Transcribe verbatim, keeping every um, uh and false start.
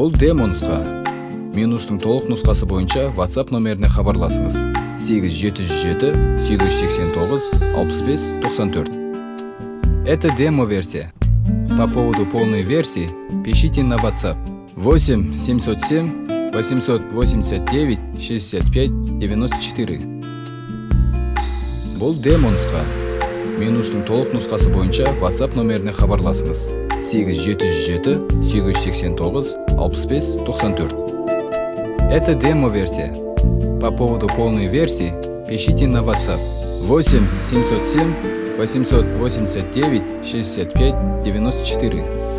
Бул демо нуска. Минустун толук нускасы боюнча WhatsApp номерине кабарласыңыз. сегиз жети жүз жети сегиз жүз сексен тогуз алпыс беш токсон төрт. Это демо-версия. По поводу полной версии пишите на WhatsApp восемь семьсот семь восемьсот восемьдесят девять шестьдесят пять девяносто четыре. Бул демо нуска. Минустун толук нускасы боюнча WhatsApp номерине кабарласыңыз. сегиз жети жүз жети сегиз жүз сексен тогуз алпыс беш токсон төрт. Это демо-версия. По поводу полной версии пишите на WhatsApp восемь семьсот семь восемьсот восемьдесят девять шестьдесят пять девяносто четыре.